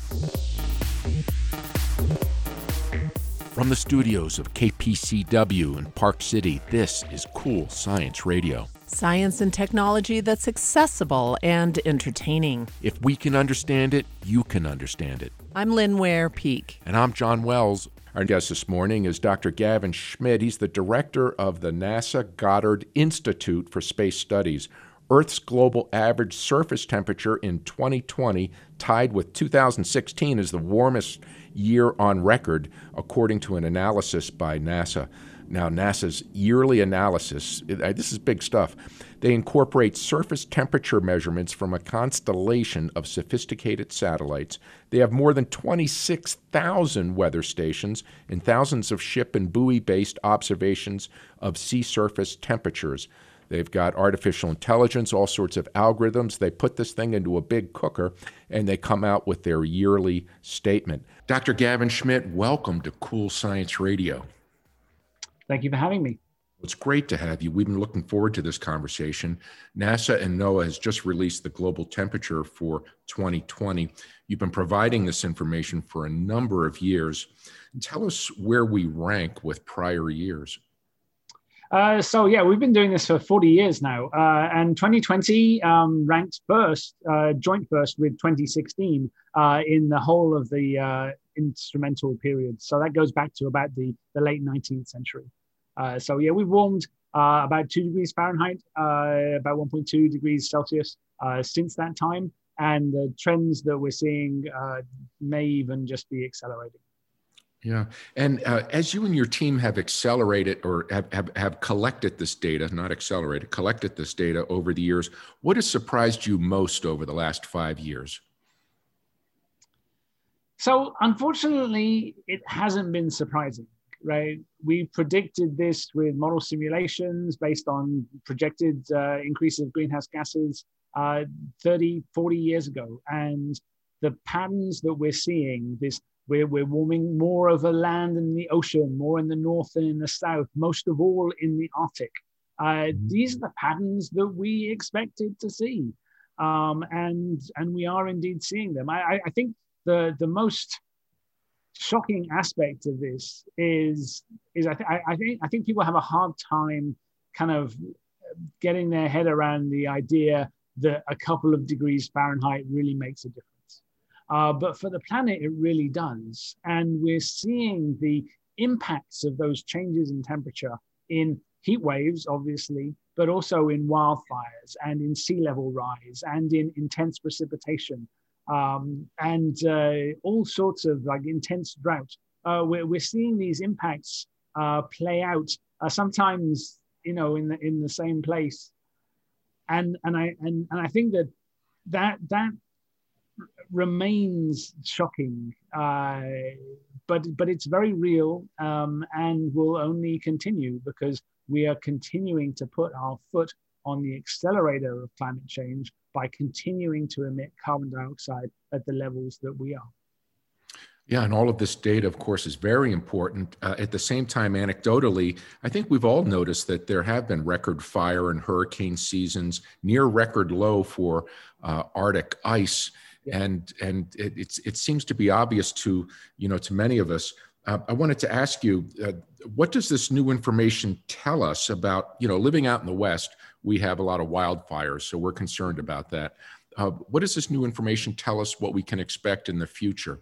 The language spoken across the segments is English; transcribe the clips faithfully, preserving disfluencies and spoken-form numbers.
From the studios of K P C W in Park City, this is Cool Science Radio. Science and technology that's accessible and entertaining. If we can understand it, you can understand it. I'm Lynn Ware Peak. And I'm John Wells. Our guest this morning is Doctor Gavin Schmidt. He's the director of the NASA Goddard Institute for Space Studies. Earth's global average surface temperature in twenty twenty, tied with two thousand sixteen as the warmest year on record, according to an analysis by NASA. Now, NASA's yearly analysis, this is big stuff. They incorporate surface temperature measurements from a constellation of sophisticated satellites. They have more than twenty-six thousand weather stations and thousands of ship and buoy-based observations of sea surface temperatures. They've got artificial intelligence, all sorts of algorithms. They put this thing into a big cooker, and they come out with their yearly statement. Doctor Gavin Schmidt, welcome to Cool Science Radio. Thank you for having me. It's great to have you. We've been looking forward to this conversation. NASA and NOAA has just released the global temperature for twenty twenty. You've been providing this information for a number of years. Tell us where we rank with prior years. Uh, so yeah, we've been doing this for forty years now, uh, and twenty twenty um, ranked first, uh, joint first with twenty sixteen uh, in the whole of the uh, instrumental period. So that goes back to about the, the late nineteenth century. Uh, so yeah, we've warmed uh, about two degrees Fahrenheit, uh, about one point two degrees Celsius uh, since that time, and the trends that we're seeing uh, may even just be accelerating. Yeah. And uh, as you and your team have accelerated or have, have, have collected this data, not accelerated, collected this data over the years, what has surprised you most over the last five years? So unfortunately, it hasn't been surprising, right? We predicted this with model simulations based on projected uh, increase of greenhouse gases uh, thirty, forty years ago. And the patterns that we're seeing, this We're, we're warming more over land and the ocean, more in the north than in the south, most of all in the Arctic. Uh, these are the patterns that we expected to see. Um, and, and we are indeed seeing them. I, I think the, the most shocking aspect of this is, is I, th- I, think, I think people have a hard time kind of getting their head around the idea that a couple of degrees Fahrenheit really makes a difference. Uh, but for the planet, it really does. And we're seeing the impacts of those changes in temperature in heat waves, obviously, but also in wildfires and in sea level rise and in intense precipitation um, and uh, all sorts of like intense drought. Uh, we're, we're seeing these impacts uh, play out uh, sometimes, you know, in the, in the same place. And, and, I, and, and I think that that, that remains shocking, uh, but but it's very real um, and will only continue because we are continuing to put our foot on the accelerator of climate change by continuing to emit carbon dioxide at the levels that we are. Yeah, and all of this data, of course, is very important. Uh, at the same time, anecdotally, I think we've all noticed that there have been record fire and hurricane seasons, near record low for uh, Arctic ice. And and it, it's it seems to be obvious to you know to many of us. Uh, I wanted to ask you, uh, what does this new information tell us about you know living out in the West? We have a lot of wildfires, so we're concerned about that. Uh, what does this new information tell us? What we can expect in the future?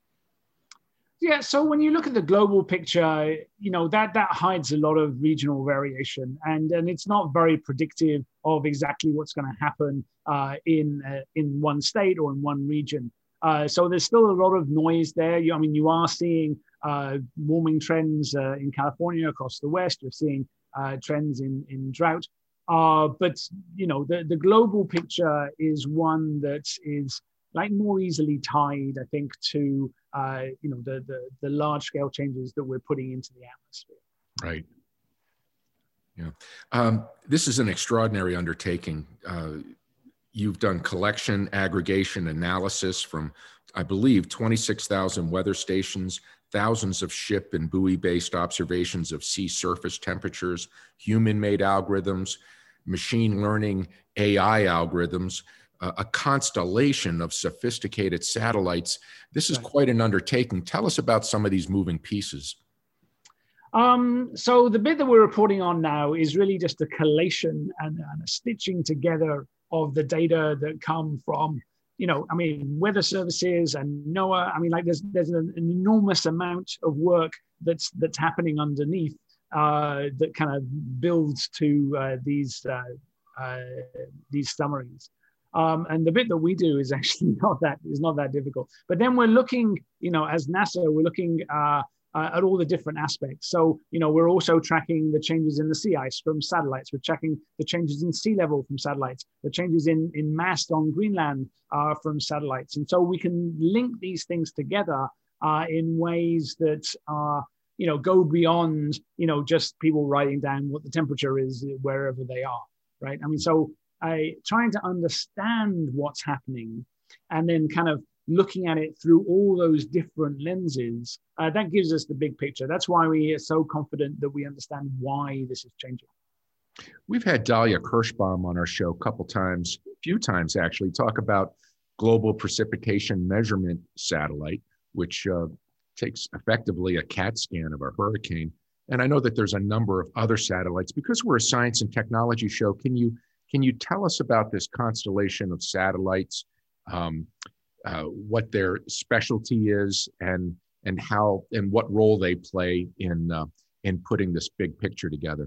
Yeah, so when you look at the global picture, you know, that that hides a lot of regional variation, and, and it's not very predictive of exactly what's going to happen uh, in uh, in one state or in one region. Uh, so there's still a lot of noise there. You, I mean, you are seeing uh, warming trends uh, in California across the West. You're seeing uh, trends in, in drought. Uh, but, you know, the, the global picture is one that is like more easily tied, I think, to uh, you know the, the the large scale changes that we're putting into the atmosphere. Right. Yeah. Um, this is an extraordinary undertaking. Uh, you've done collection, aggregation, analysis from, I believe, twenty-six thousand weather stations, thousands of ship and buoy-based observations of sea surface temperatures, human-made algorithms, machine learning A I algorithms. a, a constellation of sophisticated satellites. This is Right. quite an undertaking. Tell us about some of these moving pieces. Um, so the bit that we're reporting on now is really just a collation and, and a stitching together of the data that come from, you know, I mean, weather services and NOAA. I mean, like there's there's an, an enormous amount of work that's that's happening underneath uh, that kind of builds to uh, these uh, uh, these summaries. Um, and the bit that we do is actually not that is not that difficult. But then we're looking, you know, as NASA, we're looking uh, uh, at all the different aspects. So, you know, we're also tracking the changes in the sea ice from satellites. We're tracking the changes in sea level from satellites, the changes in, in mast on Greenland uh, from satellites. And so we can link these things together uh, in ways that are, you know, go beyond, you know, just people writing down what the temperature is wherever they are, right? I mean, so I trying to understand what's happening and then kind of looking at it through all those different lenses, uh, that gives us the big picture. That's why we are so confident that we understand why this is changing. We've had Dalia Kirschbaum on our show a couple times, a few times actually, talk about Global Precipitation Measurement Satellite, which uh, takes effectively a CAT scan of a hurricane. And I know that there's a number of other satellites. Because we're a science and technology show, can you can you tell us about this constellation of satellites, um, uh, what their specialty is, and and how and what role they play in uh, in putting this big picture together?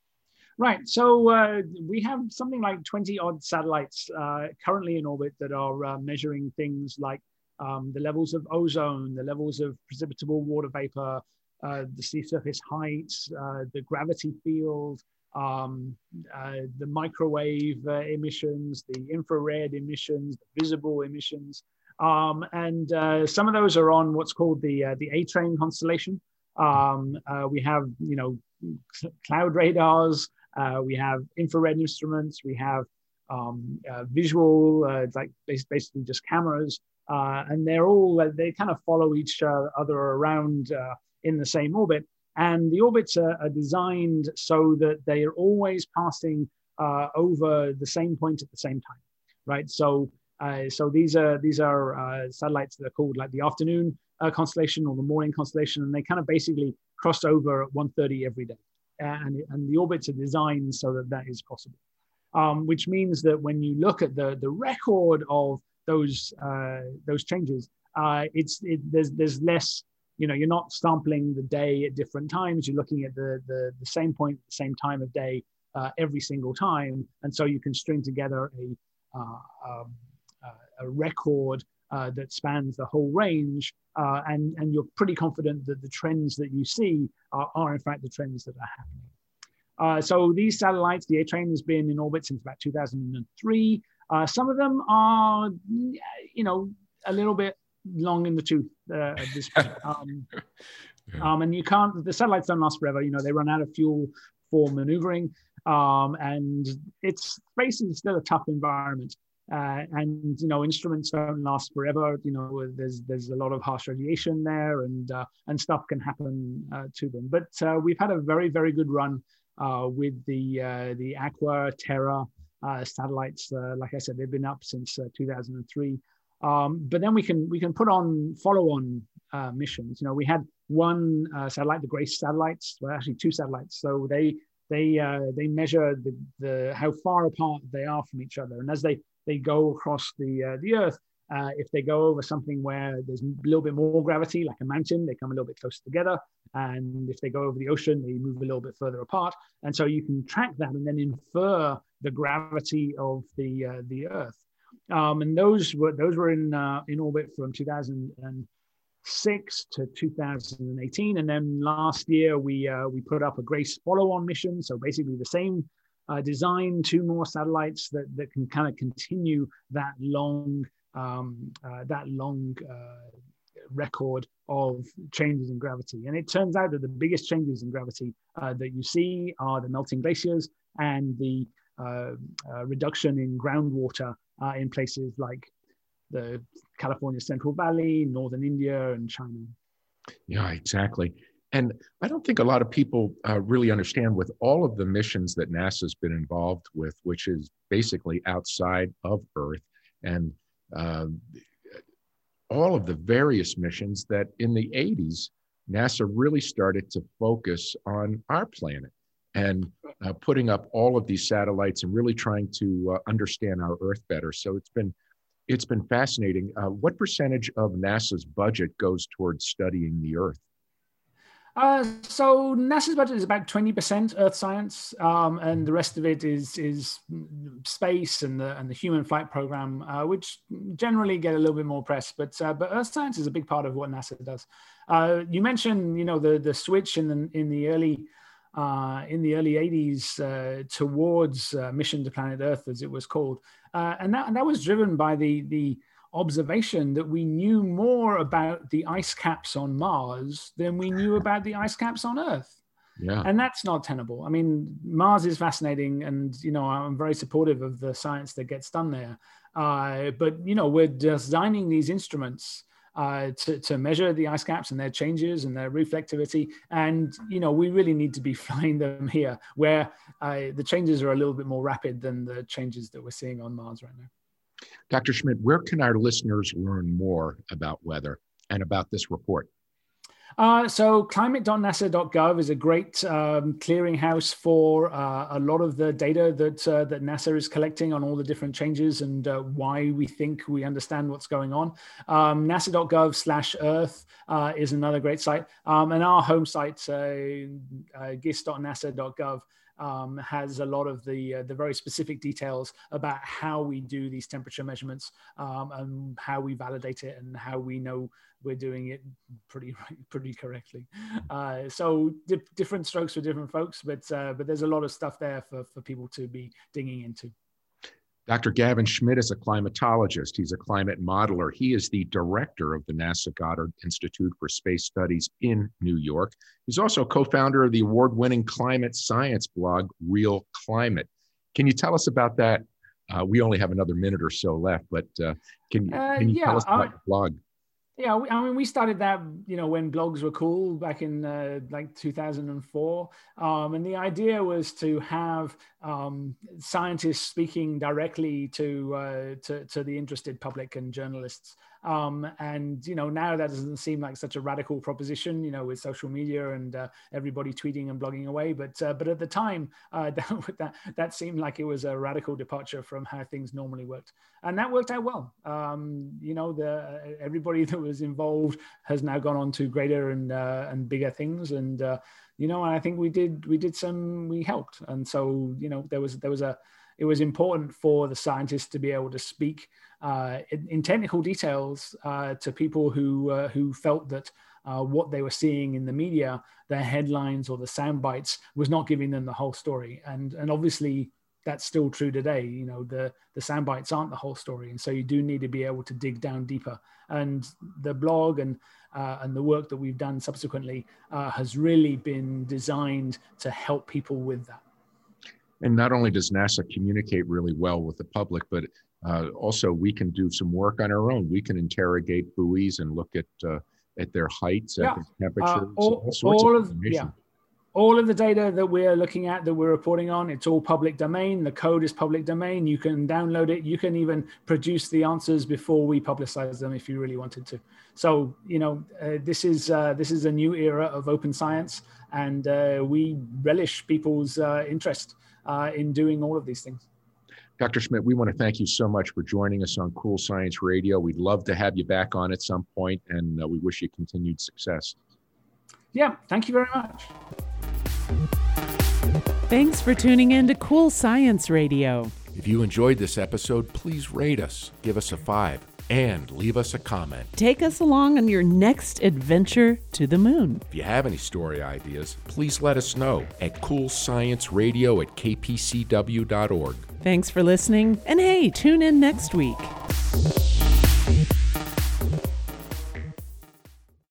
Right. So uh, we have something like twenty odd satellites uh, currently in orbit that are uh, measuring things like um, the levels of ozone, the levels of precipitable water vapor, uh, the sea surface heights, uh, the gravity field, um, uh, the microwave uh, emissions, the infrared emissions, the visible emissions. Um, and uh, some of those are on what's called the, uh, the A-Train constellation. Um, uh, we have, you know, cloud radars, uh, we have infrared instruments, we have um, uh, visual, uh, like basically just cameras, uh, and they're all, uh, they kind of follow each uh, other around uh, in the same orbit. And the orbits are, are designed so that they are always passing uh, over the same point at the same time, right? So, uh, so these are these are uh, satellites that are called like the afternoon uh, constellation or the morning constellation, and they kind of basically cross over at one thirty every day, and and the orbits are designed so that that is possible, um, which means that when you look at the the record of those uh, those changes, uh, it's it, there's there's less. You know, you're not sampling the day at different times. You're looking at the the, the same point, the same time of day uh, every single time, and so you can string together a uh, um, uh, a record uh, that spans the whole range, uh, and and you're pretty confident that the trends that you see are, are in fact the trends that are happening. Uh, so these satellites, the A-Train has been in orbit since about two thousand three. Uh, some of them are, you know, a little bit long in the tooth uh, at this point. Um, yeah. um, and you can't, the satellites don't last forever. You know, they run out of fuel for maneuvering. Um, and it's space is still a tough environment. Uh, and, you know, instruments don't last forever. You know, there's there's a lot of harsh radiation there, and uh, and stuff can happen uh, to them. But uh, we've had a very, very good run uh, with the, uh, the Aqua, Terra uh, satellites. Uh, like I said, they've been up since uh, two thousand three. Um, but then we can we can put on follow-on uh, missions. You know, we had one uh, satellite, the GRACE satellites, well, actually two satellites. So they they uh, they measure the, the how far apart they are from each other, and as they they go across the uh, the Earth, uh, if they go over something where there's a little bit more gravity, like a mountain, they come a little bit closer together. And if they go over the ocean, they move a little bit further apart. And so you can track that and then infer the gravity of the uh, the Earth. Um, and those were those were in uh, in orbit from two thousand six to two thousand eighteen, and then last year we uh, we put up a GRACE follow-on mission. So basically the same uh, design, two more satellites that that can kind of continue that long um, uh, that long uh, record of changes in gravity. And it turns out that the biggest changes in gravity uh, that you see are the melting glaciers and the uh, uh, reduction in groundwater. Uh, in places like the California Central Valley, Northern India, and China. Yeah, exactly. And I don't think a lot of people uh, really understand with all of the missions that NASA's been involved with, which is basically outside of Earth, and uh, all of the various missions that in the eighties, NASA really started to focus on our planet and uh, putting up all of these satellites and really trying to uh, understand our Earth better. So it's been it's been fascinating. Uh, what percentage of NASA's budget goes towards studying the Earth? Uh, so NASA's budget is about twenty percent Earth science, um, and the rest of it is is space and the and the human flight program, uh, which generally get a little bit more press. But uh, but Earth science is a big part of what NASA does. Uh, you mentioned, you know, the the switch in the in the early uh, in the early eighties uh, towards uh, Mission to Planet Earth, as it was called, uh, and that and that was driven by the the observation that we knew more about the ice caps on Mars than we knew about the ice caps on Earth. Yeah. And that's not tenable. I mean, Mars is fascinating, and, you know, I'm very supportive of the science that gets done there. Uh, but, you know, we're designing these instruments uh, to, to measure the ice caps and their changes and their reflectivity. And, you know, we really need to be flying them here, where uh, the changes are a little bit more rapid than the changes that we're seeing on Mars right now. Doctor Schmidt, where can our listeners learn more about weather and about this report? Uh, so climate dot nasa dot gov is a great um, clearinghouse for uh, a lot of the data that uh, that NASA is collecting on all the different changes and uh, why we think we understand what's going on. Um, nasa dot gov slash earth uh, is another great site. Um, and our home site, uh, uh, gis dot nasa dot gov, Um, has a lot of the uh, the very specific details about how we do these temperature measurements um, and how we validate it and how we know we're doing it pretty pretty correctly. Uh, so di different strokes for different folks, but uh, but there's a lot of stuff there for, for people to be digging into. Doctor Gavin Schmidt is a climatologist. He's a climate modeler. He is the director of the NASA Goddard Institute for Space Studies in New York. He's also co-founder of the award-winning climate science blog, Real Climate. Can you tell us about that? Uh, we only have another minute or so left, but uh, can, uh, can you yeah, tell us about uh, your blog? Yeah, I mean, we started that, you know, when blogs were cool back in uh, like two thousand four. Um, and the idea was to have um, scientists speaking directly to, uh, to, to the interested public and journalists. Um, and, you know, now that doesn't seem like such a radical proposition, you know, with social media and uh, everybody tweeting and blogging away. But uh, but at the time, uh, that, that, that seemed like it was a radical departure from how things normally worked. And that worked out well. Um, you know, the everybody that was involved has now gone on to greater and uh, and bigger things. And, uh, you know, I think we did we did some, we helped. And so, you know, there was there was a, it was important for the scientists to be able to speak uh, in, in technical details uh, to people who uh, who felt that uh, what they were seeing in the media, their headlines or the sound bites, was not giving them the whole story. And and obviously that's still true today. You know, the the sound bites aren't the whole story, and so you do need to be able to dig down deeper. And the blog and uh, and the work that we've done subsequently uh, has really been designed to help people with that. And not only does NASA communicate really well with the public, but uh, also we can do some work on our own. We can interrogate buoys and look at uh, at their heights, yeah. at their temperatures, uh, all, all sorts all of of information. Yeah. All of the data that we're looking at, that we're reporting on, it's all public domain. The code is public domain. You can download it. You can even produce the answers before we publicize them if you really wanted to. So, you know, uh, this is uh, this is a new era of open science, and uh, we relish people's uh, interest uh, in doing all of these things. Doctor Schmidt, we want to thank you so much for joining us on Cool Science Radio. We'd love to have you back on at some point, and uh, we wish you continued success. Yeah, thank you very much. Thanks for tuning in to Cool Science Radio. If you enjoyed this episode, please rate us, give us a five, and leave us a comment. Take us along on your next adventure to the moon. If you have any story ideas, please let us know at cool science radio at k p c w dot org. Thanks for listening, and hey, tune in next week.